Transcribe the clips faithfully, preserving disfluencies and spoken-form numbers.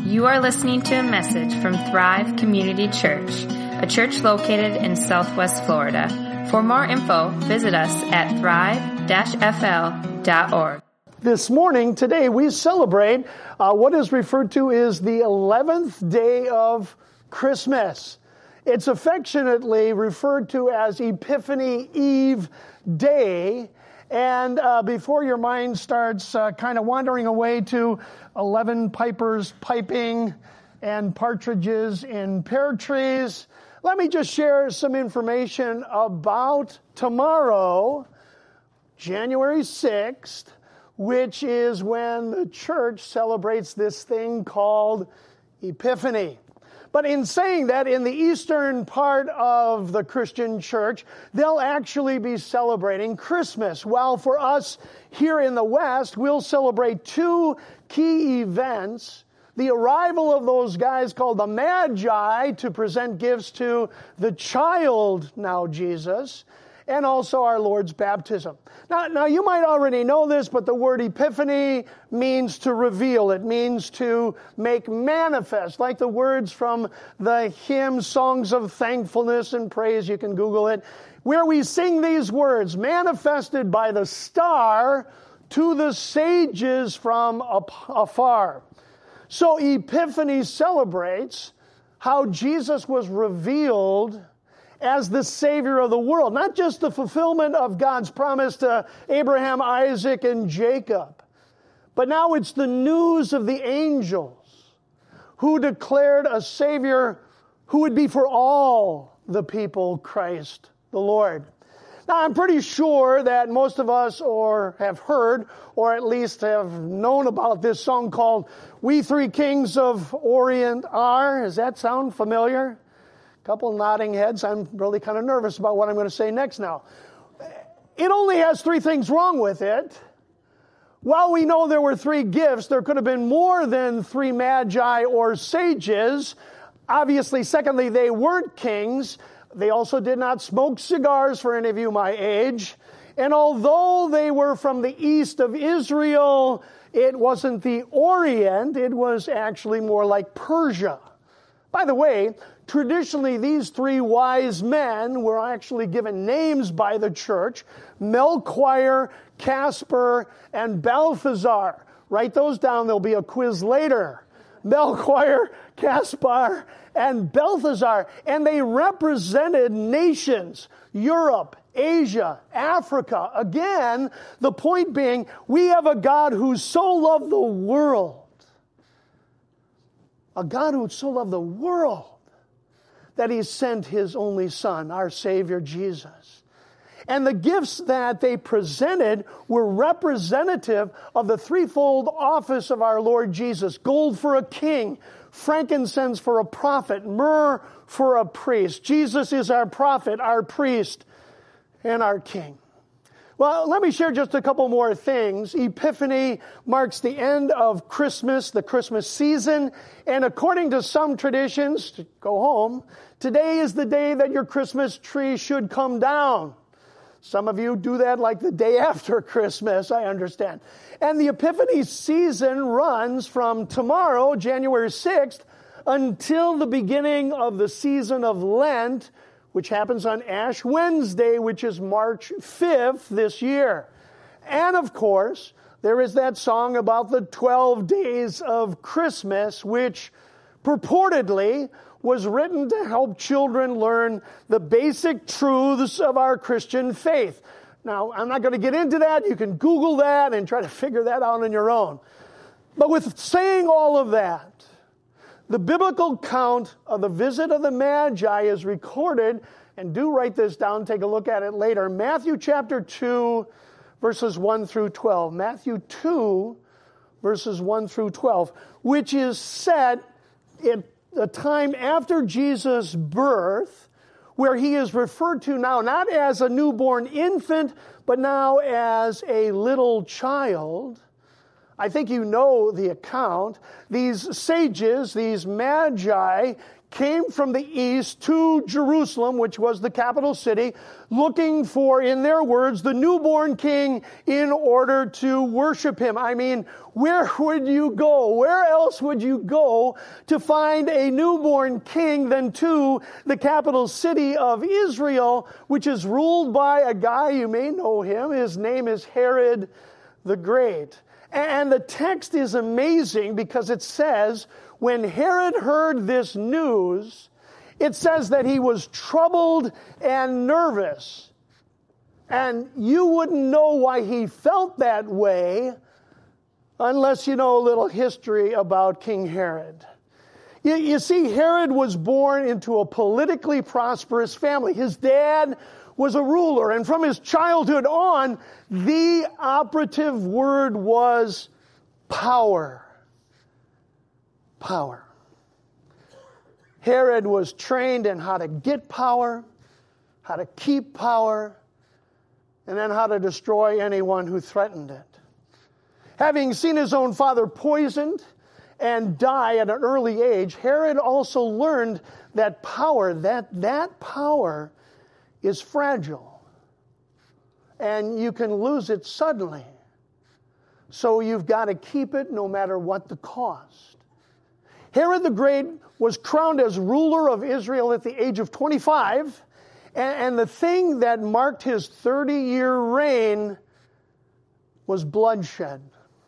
You are listening to a message from Thrive Community Church, a church located in Southwest Florida. For more info, visit us at thrive dash f l dot org. This morning, today, we celebrate uh, what is referred to as the eleventh day of Christmas. It's affectionately referred to as Epiphany Eve Day. And uh, before your mind starts uh, kind of wandering away to eleven pipers piping and partridges in pear trees, let me just share some information about tomorrow, January sixth, which is when the church celebrates this thing called Epiphany. But in saying that, in the eastern part of the Christian church, they'll actually be celebrating Christmas. While for us here in the West, we'll celebrate two key events. The arrival of those guys called the Magi to present gifts to the child, now Jesus, and also our Lord's baptism. Now, now, you might already know this, but the word epiphany means to reveal. It means to make manifest, like the words from the hymn, Songs of Thankfulness and Praise, you can Google it, where we sing these words, manifested by the star to the sages from afar. So Epiphany celebrates how Jesus was revealed as the Savior of the world, not just the fulfillment of God's promise to Abraham, Isaac, and Jacob, but now it's the news of the angels who declared a Savior who would be for all the people, Christ the Lord. Now, I'm pretty sure that most of us or have heard, or at least have known about this song called We Three Kings of Orient Are. Does that sound familiar? Couple nodding heads. I'm really kind of nervous about what I'm going to say next now. It only has three things wrong with it. While we know there were three gifts, there could have been more than three magi or sages. Obviously, secondly, they weren't kings. They also did not smoke cigars, for any of you my age. And although they were from the east of Israel, it wasn't the Orient. It was actually more like Persia. By the way, traditionally, these three wise men were actually given names by the church: Melchior, Caspar, and Balthazar. Write those down. There'll be a quiz later. Melchior, Caspar, and Balthazar. And they represented nations: Europe, Asia, Africa. Again, the point being, we have a God who so loved the world. A God who so loved the world that He sent His only Son, our Savior Jesus. And the gifts that they presented were representative of the threefold office of our Lord Jesus. Gold for a king, frankincense for a prophet, myrrh for a priest. Jesus is our prophet, our priest, and our king. Well, let me share just a couple more things. Epiphany marks the end of Christmas, the Christmas season. And according to some traditions, to go home, today is the day that your Christmas tree should come down. Some of you do that like the day after Christmas, I understand. And the Epiphany season runs from tomorrow, January sixth, until the beginning of the season of Lent, which happens on Ash Wednesday, which is March fifth this year. And of course, there is that song about the twelve days of Christmas, which purportedly was written to help children learn the basic truths of our Christian faith. Now, I'm not going to get into that. You can Google that and try to figure that out on your own. But with saying all of that, the biblical count of the visit of the Magi is recorded, and do write this down, take a look at it later. Matthew chapter two, verses one through twelve. Matthew two, verses one through twelve, which is set at the time after Jesus' birth, where He is referred to now not as a newborn infant, but now as a little child. I think you know the account. These sages, these magi, came from the east to Jerusalem, which was the capital city, looking for, in their words, the newborn king in order to worship him. I mean, where would you go? Where else would you go to find a newborn king than to the capital city of Israel, which is ruled by a guy, you may know him. His name is Herod the Great. And the text is amazing because it says, when Herod heard this news, it says that he was troubled and nervous. And you wouldn't know why he felt that way unless you know a little history about King Herod. You, you see, Herod was born into a politically prosperous family. His dad was a ruler, and from his childhood on, the operative word was power. Power. Herod was trained in how to get power, how to keep power, and then how to destroy anyone who threatened it. Having seen his own father poisoned and die at an early age, Herod also learned that power, that, that power is fragile. And you can lose it suddenly. So you've got to keep it no matter what the cost. Herod the Great was crowned as ruler of Israel at the age of twenty-five. And, and the thing that marked his thirty-year reign was bloodshed.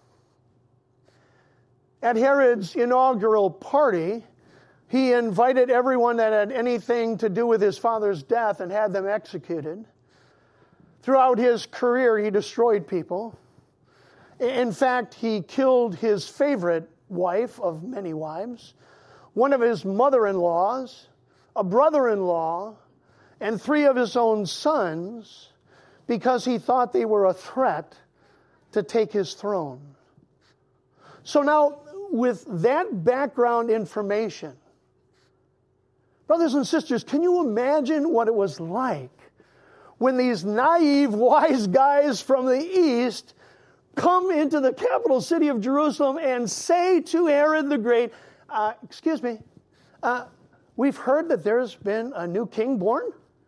At Herod's inaugural party, he invited everyone that had anything to do with his father's death and had them executed. Throughout his career, he destroyed people. In fact, he killed his favorite wife of many wives, one of his mother-in-laws, a brother-in-law, and three of his own sons because he thought they were a threat to take his throne. So now, with that background information, brothers and sisters, can you imagine what it was like when these naive, wise guys from the east come into the capital city of Jerusalem and say to Herod the Great, uh, excuse me, uh, we've heard that there's been a new king born?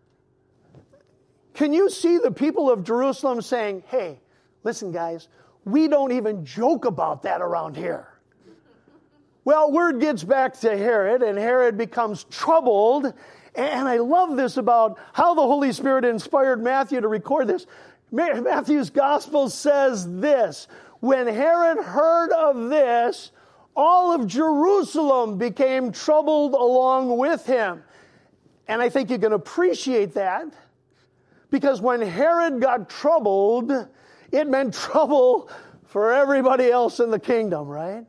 Can you see the people of Jerusalem saying, hey, listen guys, we don't even joke about that around here. Well, word gets back to Herod, and Herod becomes troubled. And I love this about how the Holy Spirit inspired Matthew to record this. Matthew's gospel says this: when Herod heard of this, all of Jerusalem became troubled along with him. And I think you can appreciate that, because when Herod got troubled, it meant trouble for everybody else in the kingdom, right?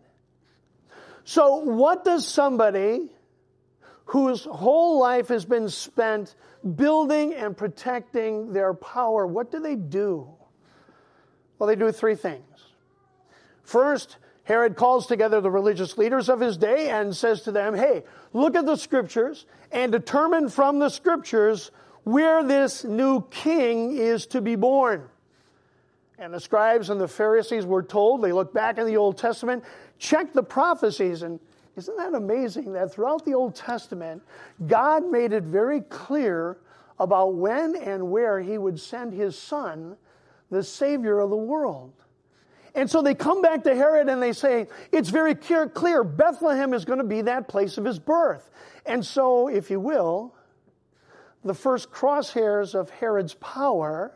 So what does somebody whose whole life has been spent building and protecting their power, what do they do? Well, they do three things. First, Herod calls together the religious leaders of his day and says to them, hey, look at the scriptures and determine from the scriptures where this new king is to be born. And the scribes and the Pharisees were told, they look back in the Old Testament, check the prophecies. And isn't that amazing that throughout the Old Testament, God made it very clear about when and where he would send his son, the Savior of the world. And so they come back to Herod and they say, it's very clear, clear Bethlehem is going to be that place of his birth. And so, if you will, the first crosshairs of Herod's power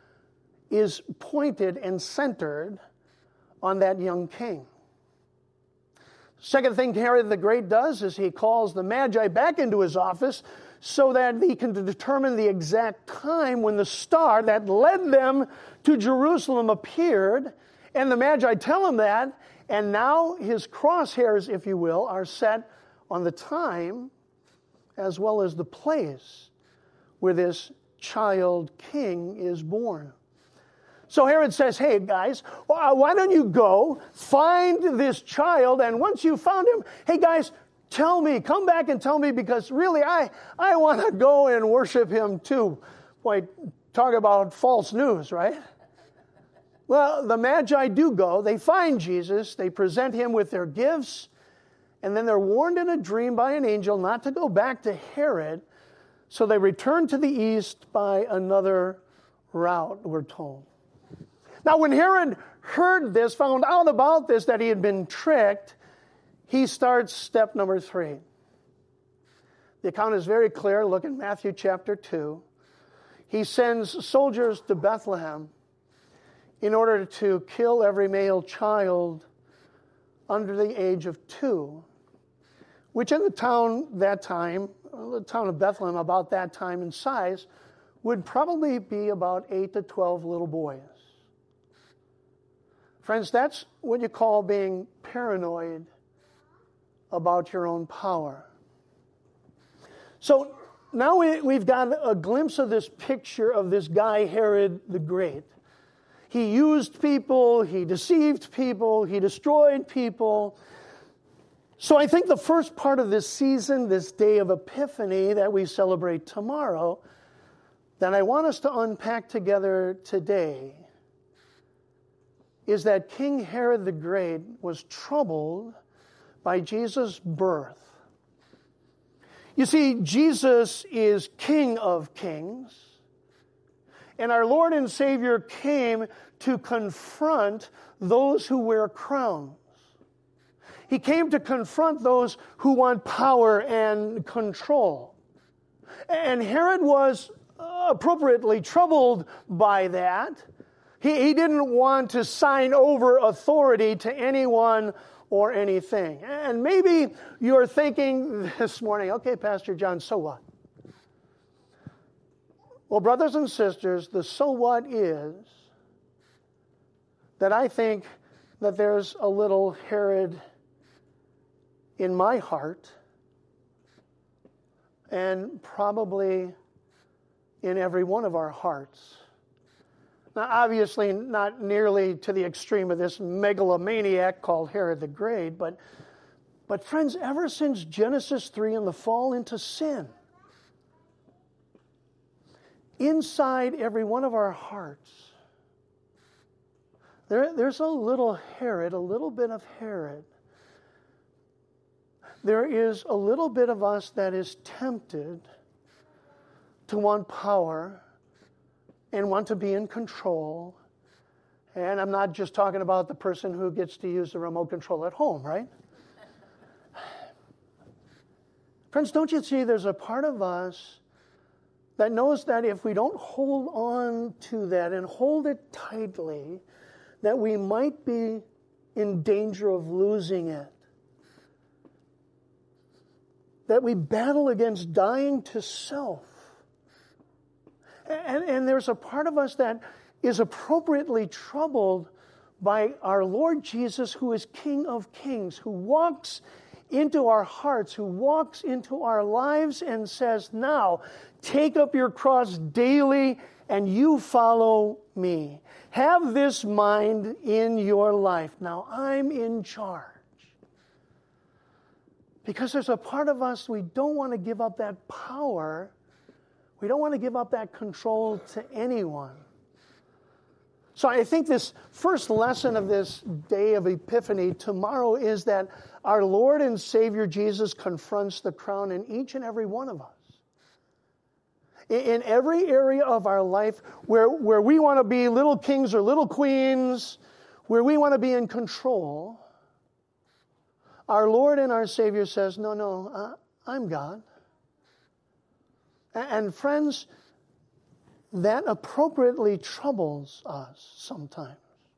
is pointed and centered on that young king. Second thing Herod the Great does is he calls the Magi back into his office so that he can determine the exact time when the star that led them to Jerusalem appeared. And the Magi tell him that, and now his crosshairs, if you will, are set on the time as well as the place where this child king is born. So Herod says, hey guys, why don't you go find this child, and once you found him, hey guys, tell me, come back and tell me, because really I, I want to go and worship him too. Boy, talk about false news, right? Well, the Magi do go. They find Jesus. They present him with their gifts. And then they're warned in a dream by an angel not to go back to Herod, so they return to the east by another route, we're told. Now, when Herod heard this, found out about this, that he had been tricked, he starts step number three. The account is very clear. Look at Matthew chapter two. He sends soldiers to Bethlehem in order to kill every male child under the age of two, which in the town that time, the town of Bethlehem about that time in size, would probably be about eight to twelve little boys. Friends, that's what you call being paranoid about your own power. So now we, we've got a glimpse of this picture of this guy, Herod the Great. He used people, he deceived people, he destroyed people. So I think the first part of this season, this day of Epiphany that we celebrate tomorrow, that I want us to unpack together today, is that King Herod the Great was troubled by Jesus' birth. You see, Jesus is King of Kings, and our Lord and Savior came to confront those who wear crowns. He came to confront those who want power and control. And Herod was appropriately troubled by that. He, he didn't want to sign over authority to anyone or anything. And maybe you're thinking this morning, okay, Pastor John, so what? Well, brothers and sisters, the so what is that I think that there's a little Herod in my heart, and probably in every one of our hearts. Now, obviously, not nearly to the extreme of this megalomaniac called Herod the Great, but, but friends, ever since Genesis three and the fall into sin, inside every one of our hearts, there, there's a little Herod, a little bit of Herod. There is a little bit of us that is tempted to want power and want to be in control. And I'm not just talking about the person who gets to use the remote control at home, right? Friends, don't you see there's a part of us that knows that if we don't hold on to that and hold it tightly, that we might be in danger of losing it. That we battle against dying to self. And, and there's a part of us that is appropriately troubled by our Lord Jesus, who is King of Kings, who walks into our hearts, who walks into our lives and says, now, take up your cross daily and you follow me. Have this mind in your life. Now, I'm in charge. Because there's a part of us, we don't want to give up that power. We don't want to give up that control to anyone. So I think this first lesson of this day of Epiphany tomorrow is that our Lord and Savior Jesus confronts the crown in each and every one of us. In every area of our life where, where we want to be little kings or little queens, where we want to be in control, our Lord and our Savior says, no, no, uh, I'm God. And friends, that appropriately troubles us sometimes.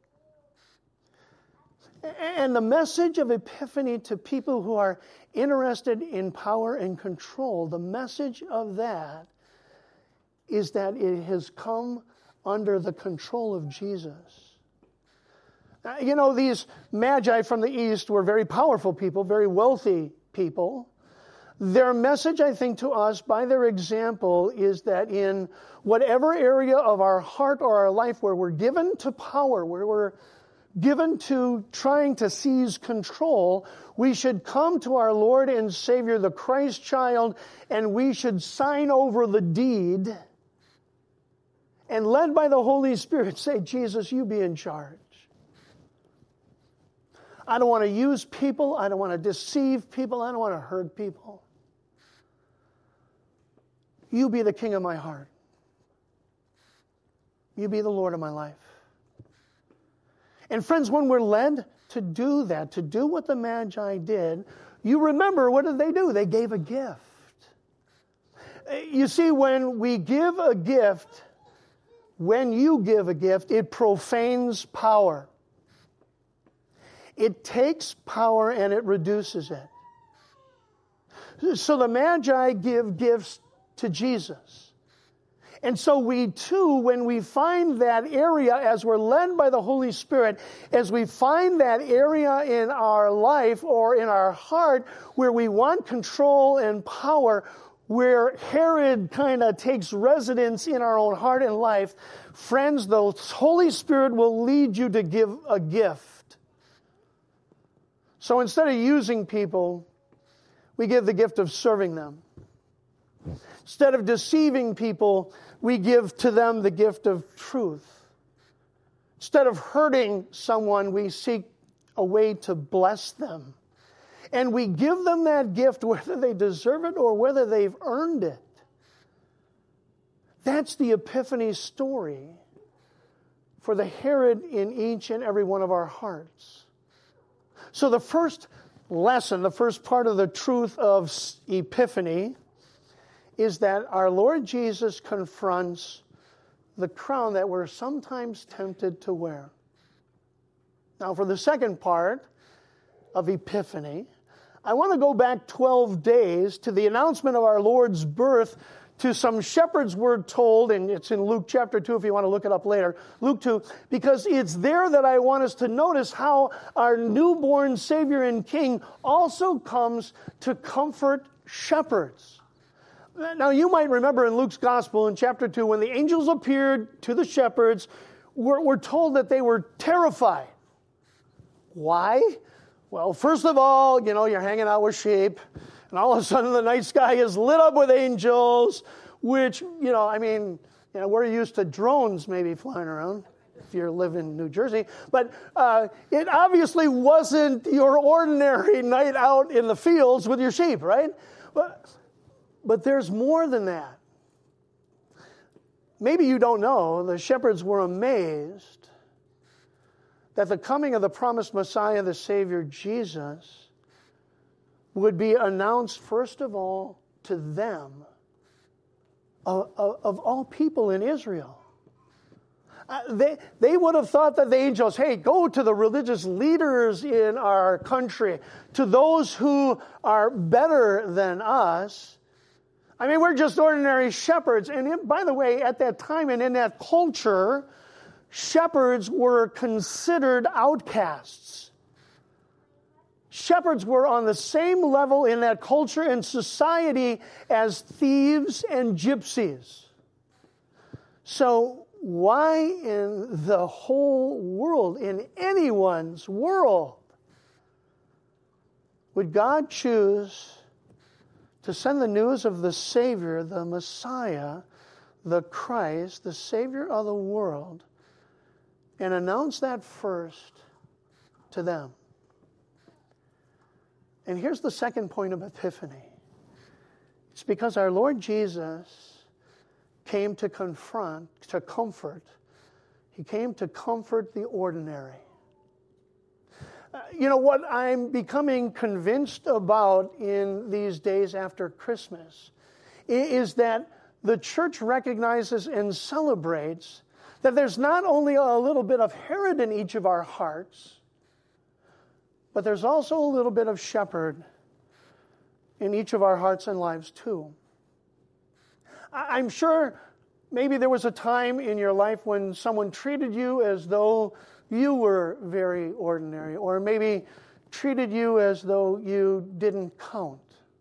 And the message of Epiphany to people who are interested in power and control, the message of that is that it has come under the control of Jesus. You know, these magi from the east were very powerful people, very wealthy people. Their message, I think, to us by their example is that in whatever area of our heart or our life where we're given to power, where we're given to trying to seize control, we should come to our Lord and Savior, the Christ child, and we should sign over the deed and, led by the Holy Spirit, say, Jesus, you be in charge. I don't want to use people. I don't want to deceive people. I don't want to hurt people. You be the king of my heart. You be the Lord of my life. And friends, when we're led to do that, to do what the Magi did, you remember, what did they do? They gave a gift. You see, when we give a gift, when you give a gift, it profanes power. It takes power and it reduces it. So the Magi give gifts to Jesus. And so we too, when we find that area, as we're led by the Holy Spirit, as we find that area in our life or in our heart where we want control and power, where Herod kind of takes residence in our own heart and life, friends, the Holy Spirit will lead you to give a gift. So instead of using people, we give the gift of serving them. Instead of deceiving people, we give to them the gift of truth. Instead of hurting someone, we seek a way to bless them. And we give them that gift whether they deserve it or whether they've earned it. That's the Epiphany story for the Herod in each and every one of our hearts. So the first lesson, the first part of the truth of Epiphany is that our Lord Jesus confronts the crown that we're sometimes tempted to wear. Now, for the second part of Epiphany, I want to go back twelve days to the announcement of our Lord's birth to some shepherds were told, and it's in Luke chapter two if you want to look it up later, Luke two, because it's there that I want us to notice how our newborn Savior and King also comes to comfort shepherds. Now, you might remember in Luke's Gospel in chapter two, when the angels appeared to the shepherds, we're, we're told that they were terrified. Why? Well, first of all, you know, you're hanging out with sheep, and all of a sudden the night sky is lit up with angels, which, you know, I mean, you know, we're used to drones maybe flying around if you live in New Jersey. But uh, it obviously wasn't your ordinary night out in the fields with your sheep, right? But But there's more than that. Maybe you don't know, the shepherds were amazed that the coming of the promised Messiah, the Savior Jesus, would be announced first of all to them, of, of, of all people in Israel. Uh, they, they would have thought that the angels, hey, go to the religious leaders in our country, to those who are better than us. I mean, we're just ordinary shepherds. And in, by the way, at that time and in that culture, shepherds were considered outcasts. Shepherds were on the same level in that culture and society as thieves and gypsies. So why in the whole world, in anyone's world, would God choose to send the news of the Savior, the Messiah, the Christ, the Savior of the world, and announce that first to them? And here's the second point of Epiphany. It's because our Lord Jesus came to confront, to comfort. He came to comfort the ordinary. Uh, you know, what I'm becoming convinced about in these days after Christmas is that the church recognizes and celebrates that there's not only a little bit of Herod in each of our hearts, but there's also a little bit of shepherd in each of our hearts and lives too. I'm sure maybe there was a time in your life when someone treated you as though you were very ordinary, or maybe treated you as though you didn't count.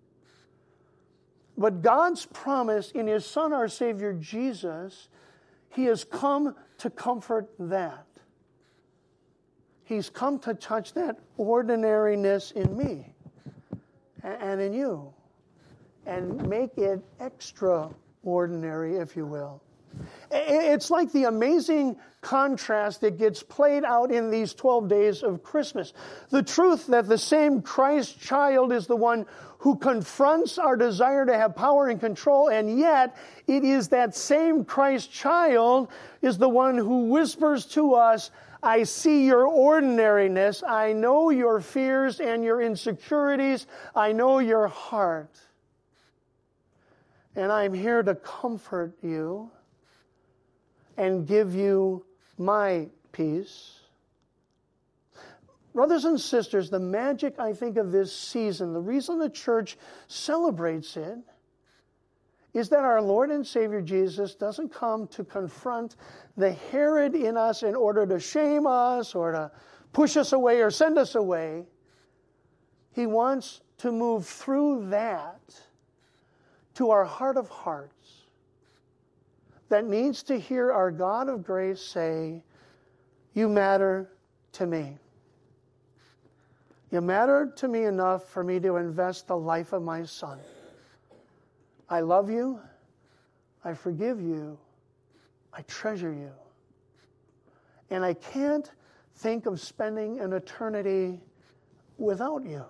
But God's promise in His Son, our Savior Jesus, He has come to comfort that. He's come to touch that ordinariness in me and in you and make it extraordinary, if you will. It's like the amazing contrast that gets played out in these twelve days of Christmas. The truth that the same Christ child is the one who confronts our desire to have power and control, and yet it is that same Christ child is the one who whispers to us, I see your ordinariness, I know your fears and your insecurities, I know your heart, and I'm here to comfort you and give you my peace. Brothers and sisters, the magic, I think, of this season, the reason the church celebrates it, is that our Lord and Savior Jesus doesn't come to confront the Herod in us in order to shame us or to push us away or send us away. He wants to move through that to our heart of hearts that needs to hear our God of grace say, you matter to me. You matter to me enough for me to invest the life of my son. I love you. I forgive you. I treasure you. And I can't think of spending an eternity without you.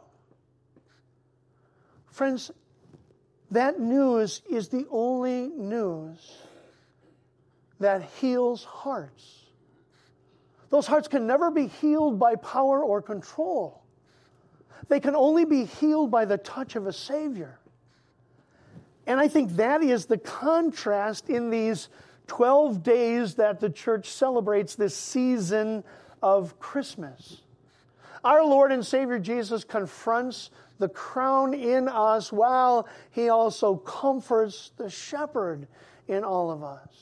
Friends, that news is the only news that heals hearts. Those hearts can never be healed by power or control. They can only be healed by the touch of a Savior. And I think that is the contrast in these twelve days that the church celebrates this season of Christmas. Our Lord and Savior Jesus confronts the crown in us while He also comforts the shepherd in all of us.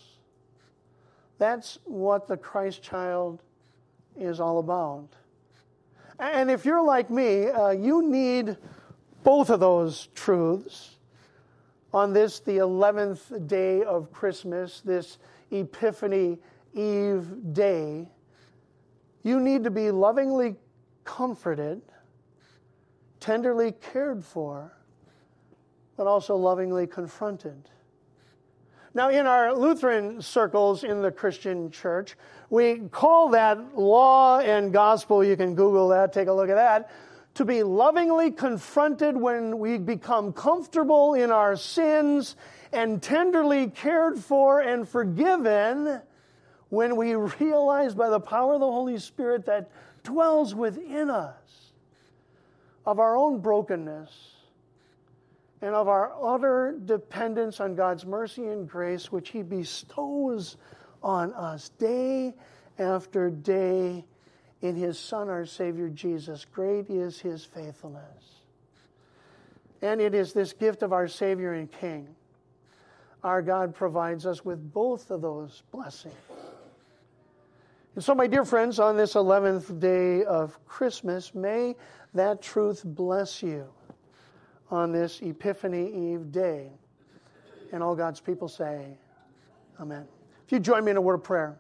That's what the Christ child is all about. And if you're like me, uh, you need both of those truths on this, the eleventh day of Christmas, this Epiphany Eve day. You need to be lovingly comforted, tenderly cared for, but also lovingly confronted. Now, in our Lutheran circles in the Christian church, we call that law and gospel, you can Google that, take a look at that, to be lovingly confronted when we become comfortable in our sins and tenderly cared for and forgiven when we realize by the power of the Holy Spirit that dwells within us of our own brokenness and of our utter dependence on God's mercy and grace, which He bestows on us day after day in His Son, our Savior Jesus. Great is His faithfulness. And it is this gift of our Savior and King. Our God provides us with both of those blessings. And so, my dear friends, on this eleventh day of Christmas, may that truth bless you on this Epiphany Eve day. And all God's people say, amen. If you join me in a word of prayer.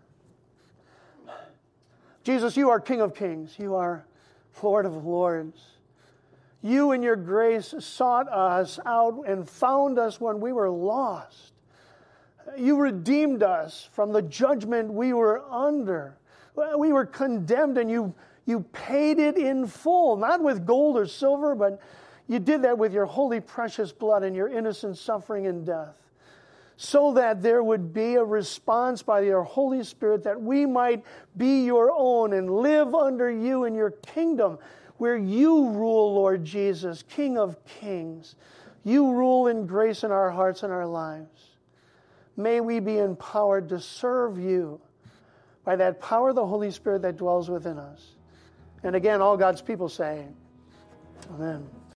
Jesus, you are King of Kings. You are Lord of Lords. You in your grace sought us out and found us when we were lost. You redeemed us from the judgment we were under. We were condemned and you, you paid it in full, not with gold or silver, but you did that with your holy, precious blood and your innocent suffering and death, so that there would be a response by your Holy Spirit that we might be your own and live under you in your kingdom, where you rule, Lord Jesus, King of kings. You rule in grace in our hearts and our lives. May we be empowered to serve you by that power of the Holy Spirit that dwells within us. And again, all God's people say, amen.